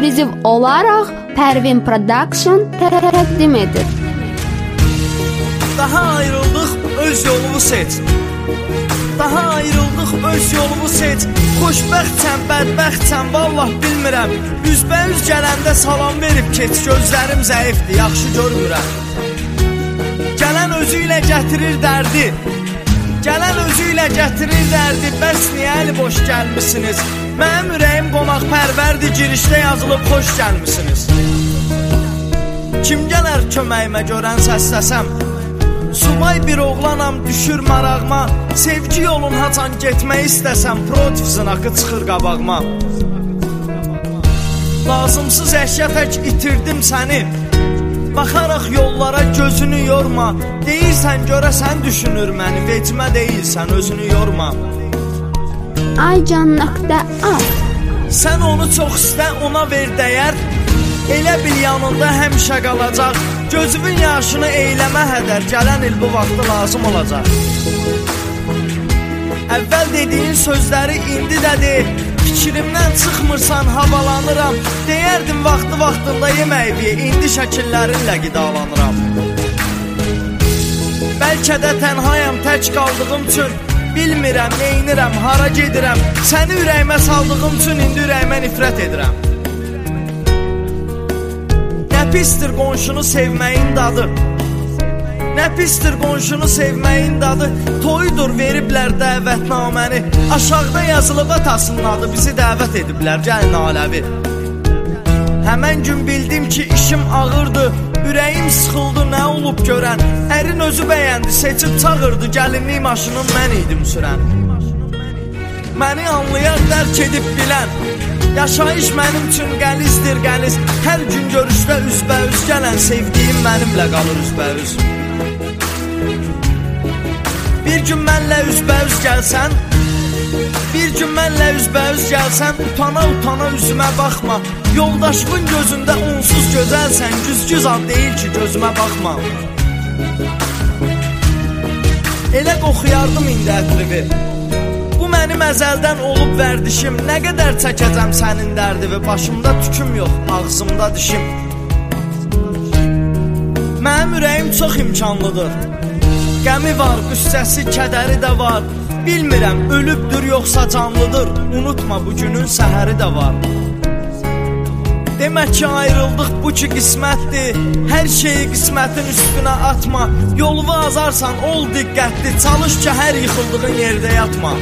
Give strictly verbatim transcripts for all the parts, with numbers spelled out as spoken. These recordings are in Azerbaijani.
ekskluziv olaraq Pərvin Production təqdim edir. Daha ayrıldıq, öz yolunu seç. Daha ayrıldıq, öz yolunu seç. Xoşbəxtsən, bədbəxtsən, vallah bilmirəm. Üzbəüz gələndə salam verib keç. Gözlərim zəifdir, yaxşı görmürəm. Gələn özü ilə gətirir dərdi. Gələn özü ilə gətirir dərdi. Bəs niyə əli boş gəlmişsiniz? Mənim ürəyim qonaq pərvərdi, girişdə yazılıb xoş gəlmişsiniz. Kim gələr köməyimə görən səsləsəm? Subay bir oğlanam, düşür marağıma. Sevgi yolun haçan getmək istəsəm, protiv zınaqı çıxır qabağıma. Lazımsız əşya tək itirdim səni. Baxaraq yollara gözünü yorma. Deyirsən görəsən düşünür məni, vecmə deyilsən özünü yorma. Aycan.az Sən onu çox istə, ona ver dəyər. Elə bil yanında həmişə qalacaq. Gözümün yaşını eyləmə hədər. Gələn il bu vaxtı lazım olacaq. Əvvəl dediyin sözləri indi də deyil. Fikrimdən çıxmırsan, havalanıram. Deyərdim vaxtı vaxtında yeməyi, indi şəkillərinlə qidalanıram. Bəlkə də tənhayam, tək qaldığım üçün. Bilmirəm, neynirəm, hara gedirəm. Səni ürəyimə saldığım üçün indi ürəyimə nifrət edirəm. Nə pisdir qonşunu sevməyin dadı. Nə pisdir qonşunu sevməyin dadı. Toyudur veriblər dəvətnaməni. Aşağıda yazılıb atasının adı. Bizi dəvət ediblər, gəlin aləvi. Həmən gün bildim ki işim ağırdı. Ürəyim sıxıldı, nə olub görən. Ərin özü bəyəndi, seçib çağırdı. Gəlinlik maşının mən idim sürən. Məni anlayar, dərk edib bilən. Yaşayış mənim üçün qəlizdir qəliz. Hər gün görüşdə üzbəüz gələn. Sevdiyim mənimlə qalır üzbəüz. Bir gün mənlə üzbəüz gəlsən, bir gün mənlə üzbəüz gəlsən, utana utana üzümə baxma. Yoldaşımın gözündə onsuz gözəlsən, güzgüz ad deyil ki gözümə baxma. Elə qoxuyardım indi ətrivi. Bu mənim əzəldən olub vərdişim. Nə qədər çəkəcəm sənin dərdivi. Başımda tüküm yox, ağzımda dişim. Mənim ürəyim çox imkanlıdır. Qəmi var, qüssəsi, kədəri də var. Bilmirəm, ölübdür yoxsa canlıdır. Unutma, bugünün səhəri də var. Demək ki ayrıldıq, bu ki qismətdir. Hər şeyi qismətin üstünə atma. Yolunu azarsan, ol diqqətli. Çalış ki hər yıxıldığın yerdə yatma.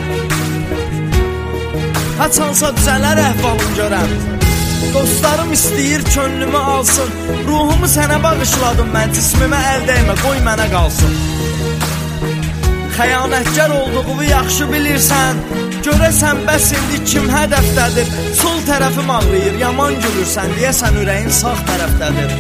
Haçansa düzələr əhvalım görəm. Dostlarım istəyir könlümü alsın. Ruhumu sənə bağışladım mən. Cismimə əl dəymə, qoy mənə qalsın. Xəyanətkar olduğumu yaxşı bilirsən. Görəsən bəs indi kim hədəfdədir. Sol tərəfim ağrıyır, yaman gülürsən. Deyəsən ürəyin sağ tərəfdədir.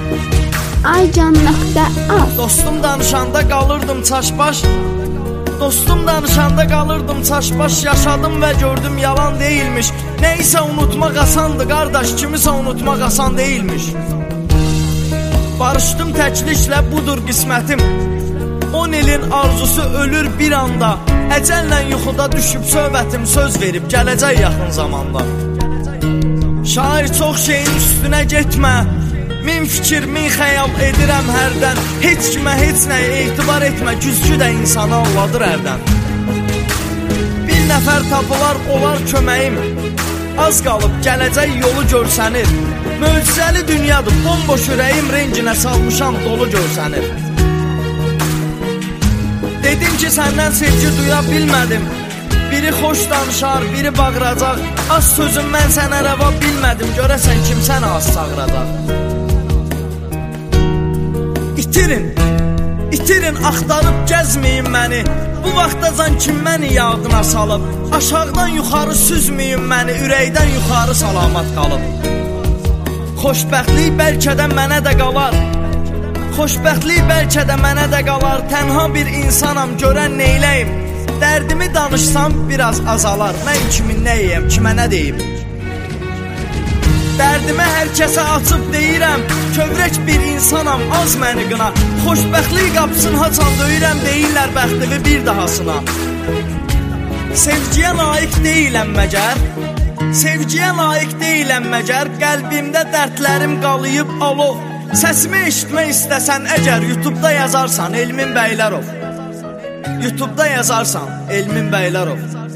Aycan.az Dostum danışanda qalırdım çaşbaş. Dostum danışanda qalırdım çaşbaş. Yaşadım və gördüm yalan deyilmiş. Neysə unutmaq asandı qardaş. Kimisə unutmaq asan deyilmiş. Barışdım təkliklə, budur qismətim. On ilin arzusu ölür bir anda. Əcəllə yuxuda düşüb söhbətim. Söz verib gələcək yaxın zamanda. Şair çox şeyin üstünə getmə. Min fikir, min xəyal edirəm hərdən. Heç kimə, heç nəyə etibar etmə. Güzgü də insanı anladır hərdən. Bir nəfər tapılar, olar köməyim. Az qalıb gələcək yolu görsənir. Möcüzəli dünyadır, bomboş ürəyim. Renginə salmışam, dolu görsənir. Dedim ki səndən sevgi duya bilmədim. Biri xoş danışar, biri bağıracaq. Az sözüm mən sənə rəva bilmədim. Görəsən kim sənə az çağıracaq. İtirin, itirin, axtarıb gəzməyin məni. Bu vaxtacan kim məni yadına salıb. Aşağıdan yuxarı süzməyin məni. Ürəkdən yuxarı salamat qalıb. Xoşbəxtlik bəlkə də mənə də qalar. Xoşbəxtlik bəlkə də mənə də qalar. Tənha bir insanam, görən neyləyim. Dərdimi danışsam biraz azalar. Mən kimin nəyiyəm, kimə nə deyim. Dərdimə hər kəsə açıb deyirəm. Kövrək bir insanam, az məni qına. Xoşbəxtlik qapısını haçan döyürəm. Deyirlər bəxtivi bir dahasına. Sevgiyə layiq deyiləm məgər. Sevgiyə layiq deyiləm məgər, qəlbimdə dərdlərim qalıyıb alov. Səsimi eşitmək istəsən əgər, YouTube'da yazarsan Elmin Bəylərov. YouTube'da yazarsan Elmin Bəylərov.